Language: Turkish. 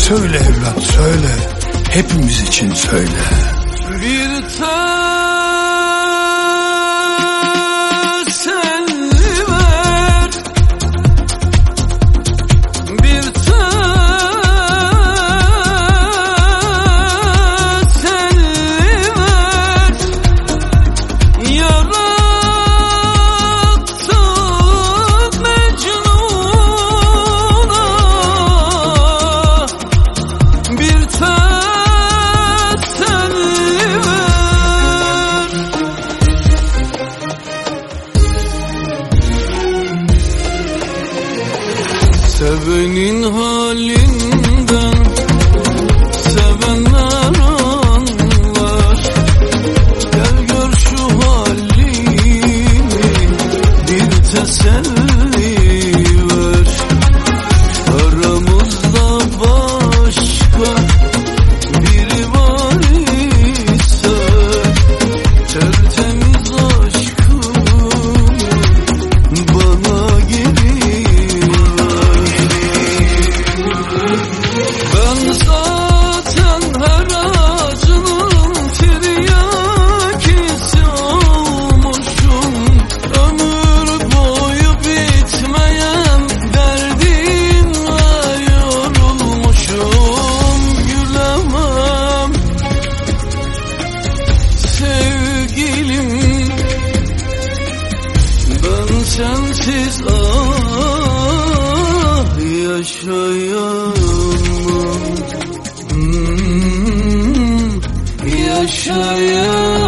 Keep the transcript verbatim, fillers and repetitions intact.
Söyle evlat söyle, hepimiz için söyle. Bir teselli ver, bir teselli ver. Yarattı Mecnun'a bir teselli ver. Sevenin halinden sevenler anlar. Gel gör şu halimi, bir teselli ver. Aramızda başka biri var ise tertemiz aşkımı bana geri ver. Ben zaten her acının tiryakisi olmuşum. Ömür boyu bitmeyen derdimle yorulmuşum. Gülemem sevgilim, ben sensiz ah yaşayamam, hmm, yaşayamam.